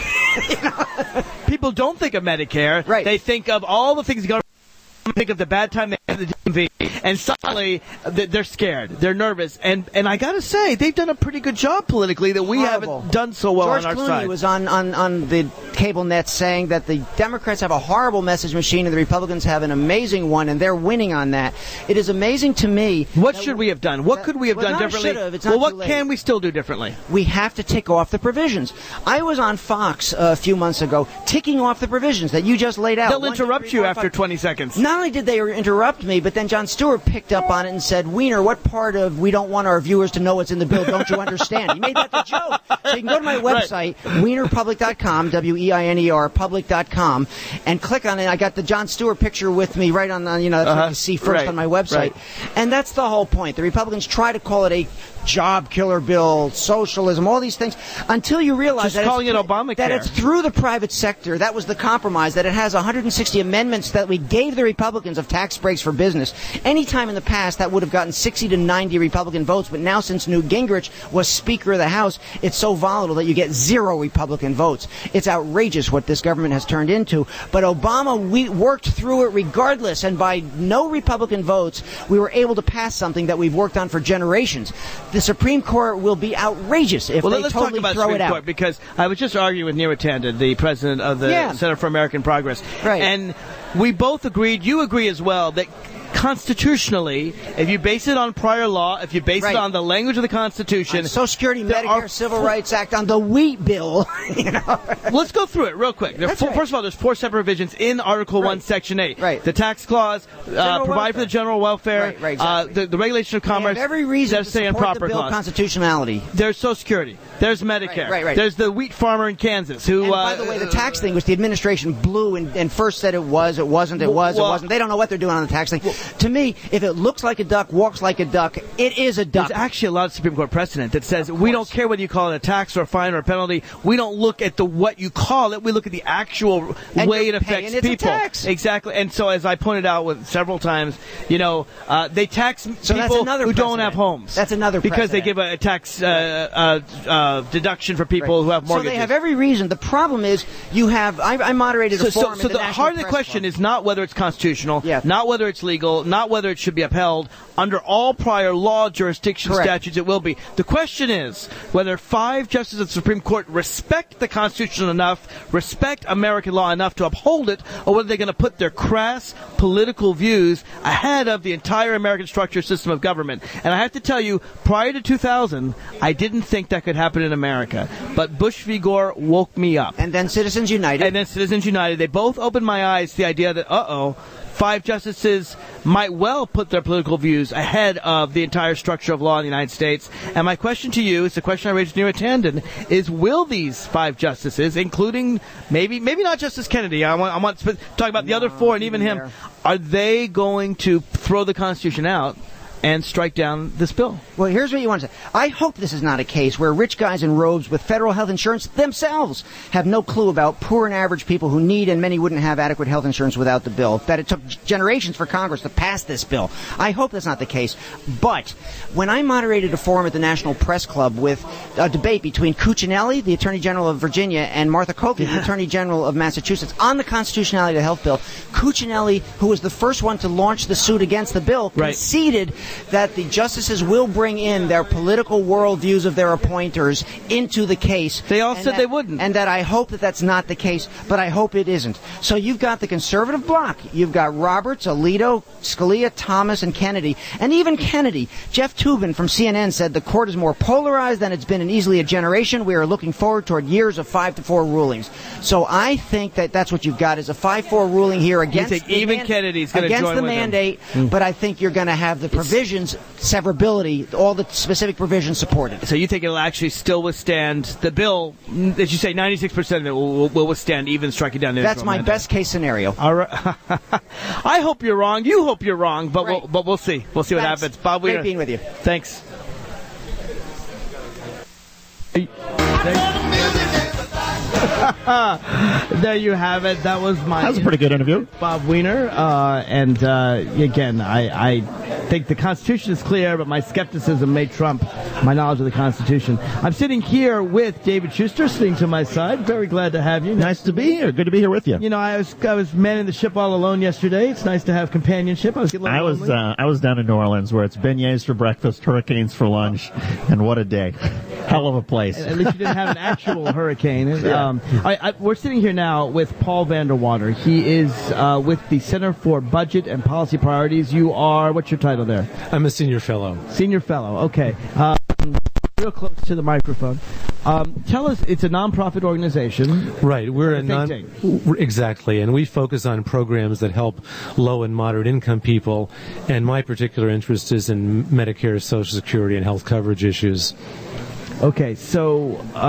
People don't think of Medicare. Right. They think of all the things the government. Think of the bad time they had the DMV, and suddenly they're scared, they're nervous, and I gotta say they've done a pretty good job politically that we haven't done so well on our George side. Clooney was on the cable net saying that the Democrats have a horrible message machine and the Republicans have an amazing one, and they're winning on that. It is amazing to me. What should we have done? What could we have done differently? What can we still do differently? We have to tick off the provisions. I was on Fox a few months ago ticking off the provisions that you just laid out. They'll interrupt you after 20 seconds. Not only did they interrupt me, but then Jon Stewart picked up on it and said, Wiener, what part of we don't want our viewers to know what's in the bill don't you understand? He made that the joke. So you can go to my website, wienerpublic.com, W-E-I-N-E-R, public.com, and click on it. I got the Jon Stewart picture with me right on that's what you see first on my website. And that's the whole point. The Republicans try to call it a job killer bill, socialism, all these things, until you realize that it's through the private sector. That was the compromise, that it has 160 amendments that we gave the Republicans of tax breaks for business. Any time in the past, that would have gotten 60 to 90 Republican votes, but now since Newt Gingrich was Speaker of the House, it's so volatile that you get 0 Republican votes. It's outrageous what this government has turned into, but Obama, we worked through it regardless, and by no Republican votes, we were able to pass something that we've worked on for generations. The Supreme Court will be outrageous if they totally throw it out. Let's talk about Supreme Court, because I was just arguing with Neera Tanden, the president of the Center for American Progress, and we both agreed, you agree as well, that constitutionally, if you base it on prior law, if you base it on the language of the Constitution, on Social Security, Medicare, Civil Rights Act, on the wheat bill, Let's go through it real quick. First of all, there's 4 separate provisions in Article 1, Section 8. The tax clause, provide for the general welfare, the regulation of commerce, they have every reason to support the bill constitutionality. There's Social Security. There's Medicare. There's the wheat farmer in Kansas who... And by the way, the tax thing, which the administration blew and first said it wasn't. They don't know what they're doing on the tax thing. To me, if it looks like a duck, walks like a duck, it is a duck. There's actually a lot of Supreme Court precedent that says we don't care whether you call it a tax or a fine or a penalty. We don't look at what you call it. We look at the actual way it affects people. Exactly. And so, as I pointed out several times, they tax people who don't have homes. That's another because they give a tax deduction for people who have mortgages. So they have every reason. The problem is I moderated a forum. So the heart of the question is not whether it's constitutional, not whether it's legal, not whether it should be upheld. Under all prior law, jurisdiction, statutes, it will be. The question is whether 5 justices of the Supreme Court respect the Constitution enough, respect American law enough to uphold it, or whether they're going to put their crass political views ahead of the entire American structure system of government. And I have to tell you, prior to 2000, I didn't think that could happen in America. But Bush v. Gore woke me up. And then Citizens United. They both opened my eyes to the idea that, 5 justices might well put their political views ahead of the entire structure of law in the United States. And my question to you, is the question I raised to Neera Tanden, is will these 5 justices, including maybe not Justice Kennedy, I want to talk about the other 4 and even him, are they going to throw the Constitution out and strike down this bill? Well, here's what you want to say. I hope this is not a case where rich guys in robes with federal health insurance themselves have no clue about poor and average people who need, and many wouldn't have, adequate health insurance without the bill, that it took generations for Congress to pass this bill. I hope that's not the case. But when I moderated a forum at the National Press Club with a debate between Cuccinelli, the Attorney General of Virginia, and Martha Coakley, the Attorney General of Massachusetts, on the constitutionality of the health bill, Cuccinelli, who was the first one to launch the suit against the bill, conceded that the justices will bring in their political worldviews of their appointers into the case. They all said they wouldn't. And that I hope that that's not the case, but I hope it isn't. So you've got the conservative bloc. You've got Roberts, Alito, Scalia, Thomas, and Kennedy. And even Kennedy. Jeff Toobin from CNN said the court is more polarized than it's been in easily a generation. We are looking forward toward years of 5-4 rulings. So I think that that's what you've got, is a 5-4 ruling here against Kennedy's going to join the mandate, but I think you're going to have the provisions provisions, severability, all the specific provisions supported. So you think it'll actually still withstand the bill? As you say, 96% of it will withstand even striking down the That's my mandate. best case scenario. All right. I hope you're wrong. You hope you're wrong, but Right. we'll see. We'll see what Thanks. happens. Bob Great Weiner. being with you. Thanks. There you have it. That was my. That was a pretty good interview. Bob Weiner. And again, I think the Constitution is clear, but my skepticism may trump my knowledge of the Constitution. I'm sitting here with David Schuster, sitting to my side. Very glad to have you. Nice to be here. Good to be here with you. You know, I was manning the ship all alone yesterday. It's nice to have companionship. I was getting a little lonely. I was down in New Orleans where it's beignets for breakfast, hurricanes for lunch, and what a day. Hell of a place. At least you didn't have an actual hurricane. We're sitting here now with Paul Vanderwater. He is with the Center for Budget and Policy Priorities. You are, what's your title there? I'm a senior fellow. Senior fellow, okay. Real close to the microphone. Tell us, it's a nonprofit organization. Right, we're a Think tank. exactly, and we focus on programs that help low and moderate income people, and my particular interest is in Medicare, Social Security, and health coverage issues. Okay, so,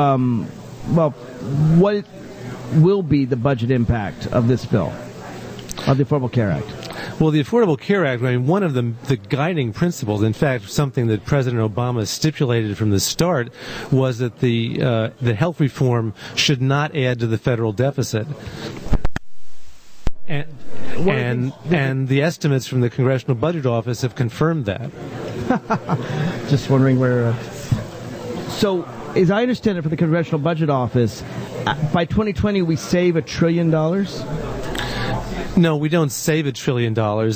what will be the budget impact of this bill, of the Affordable Care Act? Well, the Affordable Care Act, I mean, one of the guiding principles, in fact, something that President Obama stipulated from the start, was that the health reform should not add to the federal deficit. And the estimates from the Congressional Budget Office have confirmed that. Just wondering where. So, as I understand it, from the Congressional Budget Office, by 2020 we save $1 trillion. No, we don't save $1 trillion.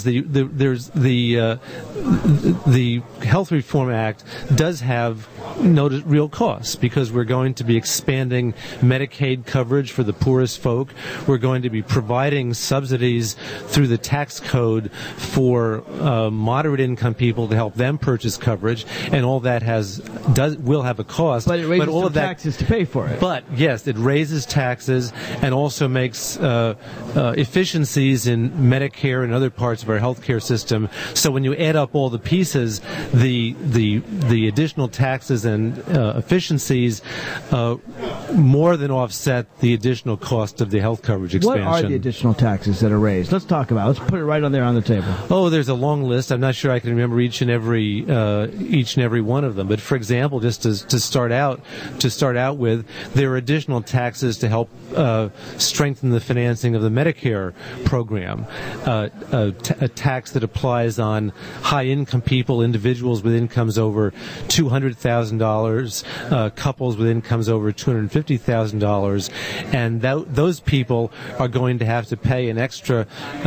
The Health Reform Act does have real costs because we're going to be expanding Medicaid coverage for the poorest folk. We're going to be providing subsidies through the tax code for moderate income people to help them purchase coverage, and all that will have a cost. But it raises all of that, taxes to pay for it. But yes, it raises taxes and also makes efficiencies in Medicare and other parts of our healthcare system. So when you add up all the pieces, the additional taxes and efficiencies more than offset the additional cost of the health coverage expansion. What are the additional taxes that are raised? Let's talk about it. Let's put it right on there on the table. Oh, there's a long list. I'm not sure I can remember each and every one of them. But for example, just to start out with, there are additional taxes to help strengthen the financing of the Medicare program. A tax that applies on high-income people, individuals with incomes over $200,000, couples with incomes over $250,000, and those people are going to have to pay an extra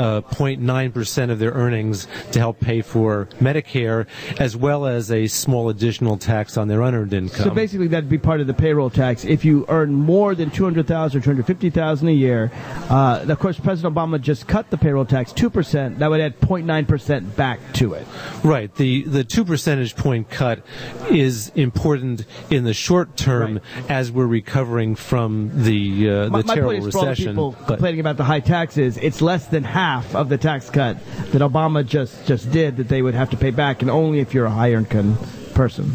0.9% of their earnings to help pay for Medicare, as well as a small additional tax on their unearned income. So basically, that'd be part of the payroll tax. If you earn more than $200,000 or $250,000 a year, of course, President Obama just cut the payroll tax 2%. That would add 0.9% back to it. Right. The 2 percentage point cut is important in the short term, right, as we're recovering from the terrible point is, recession. For all the people complaining about the high taxes, it's less than half of the tax cut that Obama just did that they would have to pay back, and only if you're a higher income person.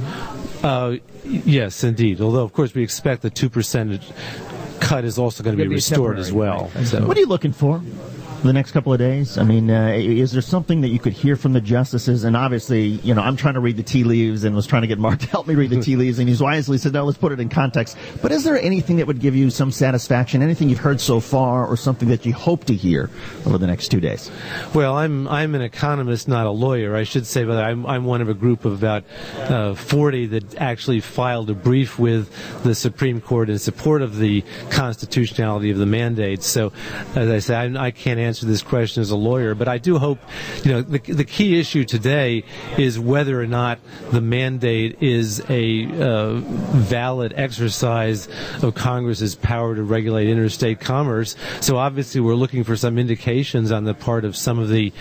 Yes, indeed. Although, of course, we expect the 2% cut is also going to be restored as well. Right. So. What are you looking for the next couple of days? I mean, is there something that you could hear from the justices? And obviously, you know, I'm trying to read the tea leaves and was trying to get Mark to help me read the tea leaves, and he's wisely said, no, let's put it in context. But is there anything that would give you some satisfaction, anything you've heard so far, or something that you hope to hear over the next 2 days? Well, I'm an economist, not a lawyer, I should say, but I'm one of a group of about 40 that actually filed a brief with the Supreme Court in support of the constitutionality of the mandate. So, as I say, I can't answer this question as a lawyer, but I do hope, you know, the key issue today is whether or not the mandate is a valid exercise of Congress's power to regulate interstate commerce. So obviously we're looking for some indications on the part of some of the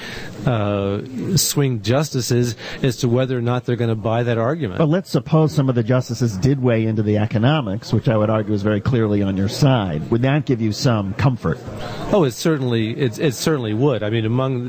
swing justices as to whether or not they're going to buy that argument. Well, let's suppose some of the justices did weigh into the economics, which I would argue is very clearly on your side. Would that give you some comfort? Oh, it certainly it certainly would. I mean, among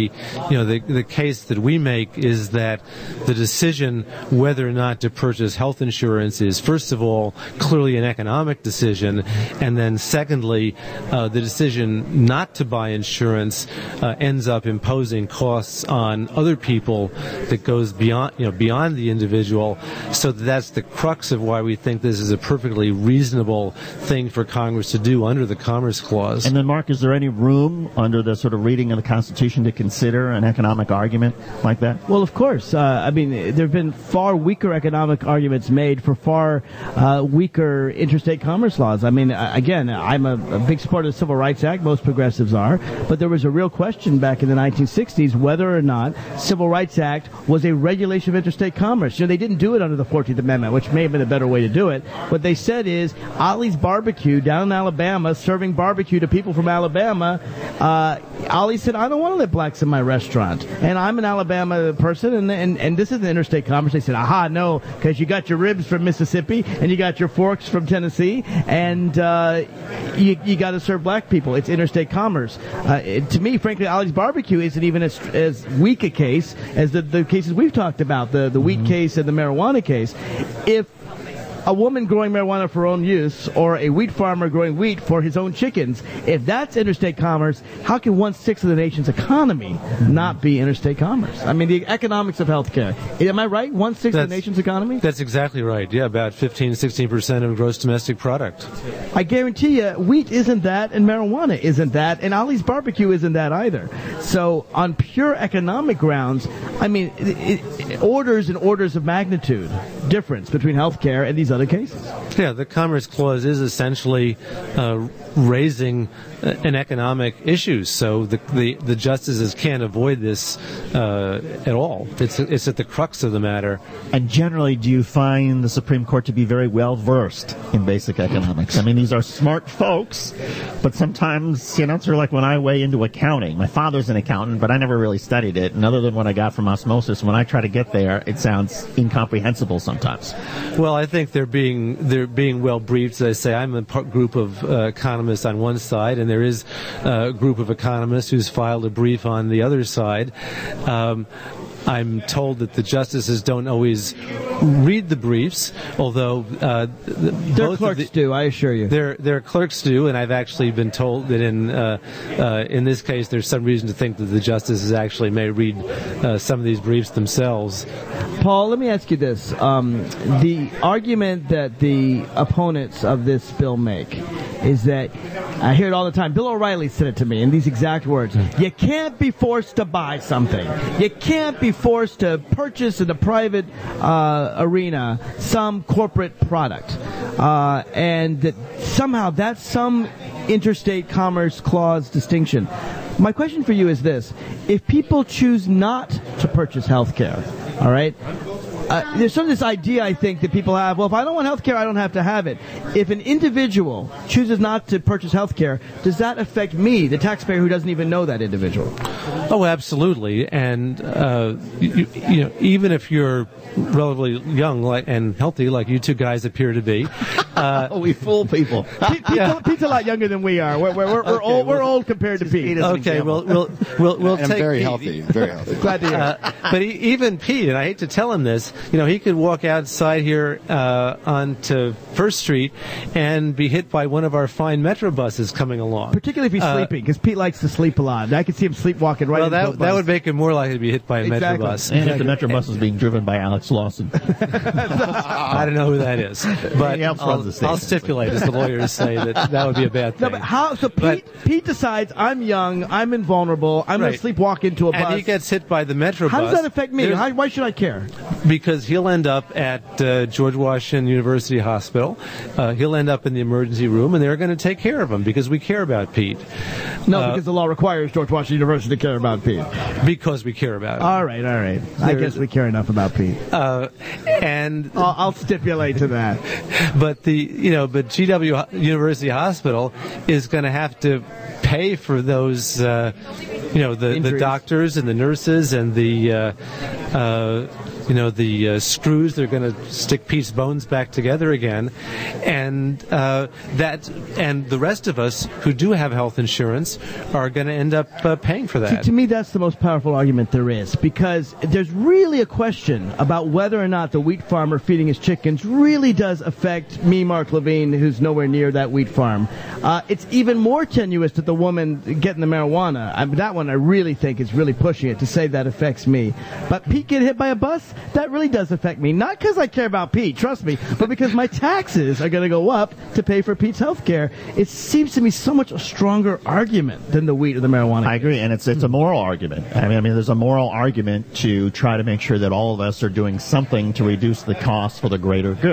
the case that we make is that the decision whether or not to purchase health insurance is, first of all, clearly an economic decision, and then secondly, the decision not to buy insurance ends up imposing costs on other people that goes beyond the individual. So that's the crux of why we think this is a perfectly reasonable thing for Congress to do under the Commerce Clause. And then, Mark, is there any room under the sort of reading of the Constitution to consider an economic argument like that? Well, of course. I mean, there have been far weaker economic arguments made for far weaker interstate commerce laws. I mean, again, I'm a big supporter of the Civil Rights Act. Most progressives are. But there was a real question back in the 1960s whether or not Civil Rights Act was a regulation of interstate commerce. They didn't do it under the 14th Amendment, which may have been a better way to do it. What they said is Ollie's Barbecue down in Alabama, serving barbecue to people from Alabama. Ollie said, I don't want to let blacks in my restaurant. And I'm an Alabama person, and this is an interstate commerce. They said, aha, no, because you got your ribs from Mississippi, and you got your forks from Tennessee, and you got to serve black people. It's interstate commerce. To me, frankly, Ollie's Barbecue isn't even as weak a case as the cases we've talked about, the wheat case and the marijuana case. If a woman growing marijuana for her own use or a wheat farmer growing wheat for his own chickens, if that's interstate commerce, how can 1/6 of the nation's economy not be interstate commerce? I mean, the economics of healthcare. Am I right? 1/6 of the nation's economy? That's exactly right. Yeah, about 15-16% of gross domestic product. I guarantee you, wheat isn't that, and marijuana isn't that, and Ollie's Barbecue isn't that either. So on pure economic grounds, I mean, orders and orders of magnitude difference between healthcare and these other cases. Yeah, the Commerce Clause is essentially raising an economic issue, so the justices can't avoid this at all. It's at the crux of the matter. And generally, do you find the Supreme Court to be very well versed in basic economics? I mean, these are smart folks, but sometimes, it's sort of like when I weigh into accounting. My father's an accountant, but I never really studied it, and other than what I got from osmosis, when I try to get there, it sounds incomprehensible sometimes. Well, I think they're being well briefed. As I say, I'm a group of economists on one side, and there is a group of economists who's filed a brief on the other side. I'm told that the justices don't always read the briefs, although their clerks do. I assure you, their clerks do. And I've actually been told that in this case, there's some reason to think that the justices actually may read some of these briefs themselves. Paul, let me ask you this: the argument that the opponents of this bill make is that, I hear it all the time. Bill O'Reilly said it to me in these exact words: "You can't be forced to buy something. You can't be forced to purchase in the private arena some corporate product," and that somehow that's some interstate commerce clause distinction. My question for you is this: if people choose not to purchase health care, all right, there's sort of this idea, I think, that people have, well, if I don't want health care, I don't have to have it. If an individual chooses not to purchase health care, does that affect me, the taxpayer who doesn't even know that individual? Oh, absolutely. And, even if you're relatively young and healthy, like you two guys appear to be. We fool people. Pete's a lot younger than we are. We're old compared to Pete. Okay, we'll take very Pete. Healthy, very healthy. Glad to hear. But even Pete, and I hate to tell him this, he could walk outside here onto First Street and be hit by one of our fine Metro buses coming along. Particularly if he's sleeping, because Pete likes to sleep a lot. I could see him sleepwalking right into a bus. That would make him more likely to be hit by a Metro bus. And if the Metro bus is being driven by Alex Lawson. I don't know who that is, but I'll stipulate, as the lawyers say, that would be a bad thing. No, but how? So Pete decides, I'm young, I'm invulnerable, I'm going to sleepwalk into a bus. And he gets hit by the Metro bus. How does that affect me? Why should I care? Because he'll end up at George Washington University Hospital. He'll end up in the emergency room, and they're going to take care of him because we care about Pete. No, because the law requires George Washington University to care about Pete. Because we care about him. All right. I guess we care enough about Pete. And I'll stipulate to that. But GW University Hospital is going to have to pay for those, the doctors and the nurses and the screws that are going to stick Pete's bones back together again, and the rest of us who do have health insurance are going to end up paying for that. To me, that's the most powerful argument there is, because there's really a question about whether or not the wheat farmer feeding his chickens really does affect me, Mark Levine, who's nowhere near that wheat farm. It's even more tenuous that the woman getting the marijuana. That one I really think is really pushing it to say that affects me. But Pete getting hit by a bus, that really does affect me. Not because I care about Pete, trust me, but because my taxes are going to go up to pay for Pete's health care. It seems to me so much a stronger argument than the wheat or the marijuana. I agree, and it's a moral argument. I mean, there's a moral argument to try to make sure that all of us are doing something to reduce the cost for the greater good.